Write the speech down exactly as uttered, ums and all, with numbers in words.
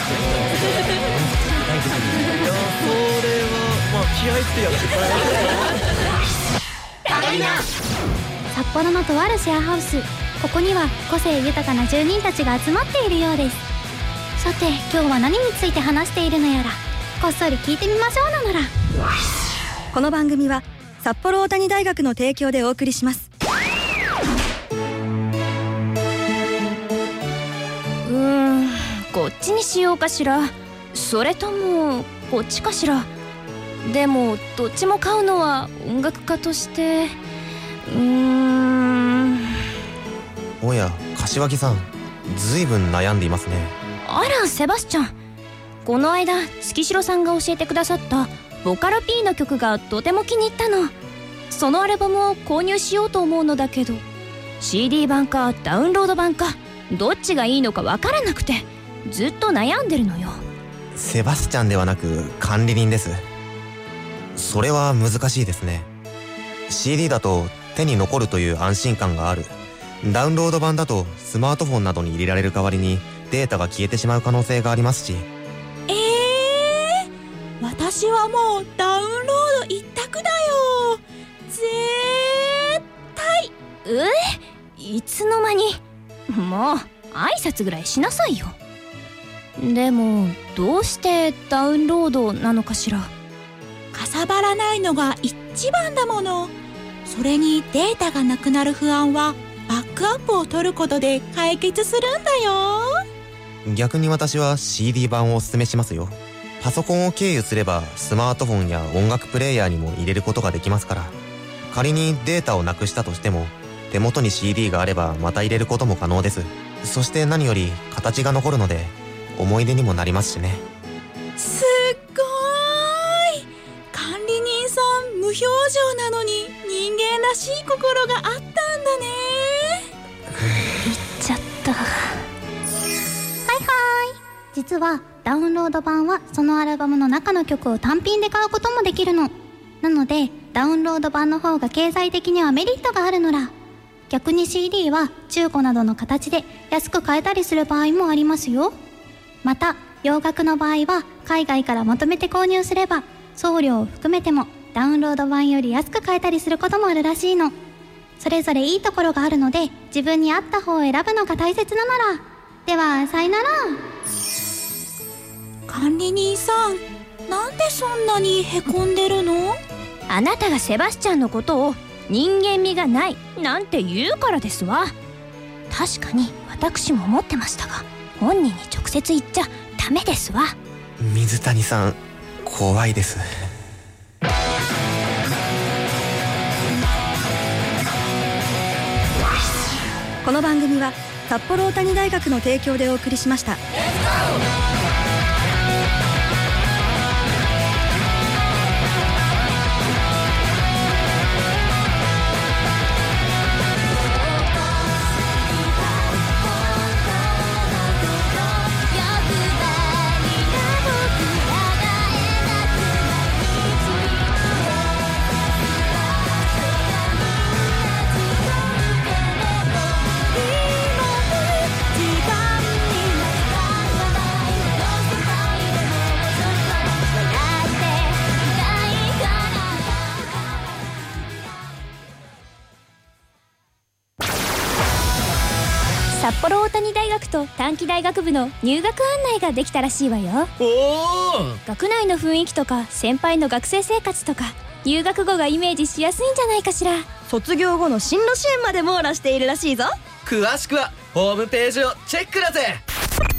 まあ気合いってやつ札幌のとあるシェアハウス、ここには個性豊かな住人たちが集まっているようです。さて今日は何について話しているのやら、こっそり聞いてみましょうなのら。 この番組は札幌大谷大学の提供でお送りします。 うーん、こっちにしようかしら、それともこっちかしら。でもどっちも買うのは音楽家としてうーん。 おや、柏木さん、ずいぶん悩んでいますね。 あらセバスチャン、この間月城さんが教えてくださったボカロ P の曲がとても気に入ったの。そのアルバムを購入しようと思うのだけど、 シーディー 版かダウンロード版かどっちがいいのかわからなくてずっと悩んでるのよ。 セバスチャンではなく管理人です。それは難しいですね。 シーディー だと手に残るという安心感がある。ダウンロード版だとスマートフォンなどに入れられる代わりにデータが消えてしまう可能性がありますし。 えー、私はもうダウンロード一択だよ、絶対。 え、いつの間に。もう挨拶ぐらいしなさいよ。でもどうしてダウンロードなのかしら。 かさばらないのが一番だもの。それにデータがなくなる不安はバックアップを取ることで解決するんだよ。 逆に私は シーディー 版をおすすめしますよ。パソコンを経由すればスマートフォンや音楽プレイヤーにも入れることができますから。仮にデータをなくしたとしても手元に シーディー があればまた入れることも可能です。そして何より形が残るので思い出にもなりますしね。 すっごーい、管理人さん無表情なのに人間らしい心があったんだね。 言っちゃった。はいはい、実はダウンロード版はそのアルバムの中の曲を単品で買うこともできるの。なのでダウンロード版の方が経済的にはメリットがあるのら。逆に シーディー は中古などの形で安く買えたりする場合もありますよ。また洋楽の場合は海外からまとめて購入すれば送料を含めてもダウンロード版より安く買えたりすることもあるらしいの。それぞれいいところがあるので自分に合った方を選ぶのが大切なのら。ではさよなら。 管理人さん、なんでそんなにへこんでるの？ あなたがセバスチャンのことを人間味がないなんて言うからですわ。確かに私も思ってましたが本人に直接言っちゃダメですわ。 水谷さん、怖いです。 この番組は札幌大谷大学の提供でお送りしました。 札幌大谷大学と短期大学部の入学案内ができたらしいわよ。 おお、 学内の雰囲気とか先輩の学生生活とか入学後がイメージしやすいんじゃないかしら。 卒業後の進路支援まで網羅しているらしいぞ。 詳しくはホームページをチェックだぜ。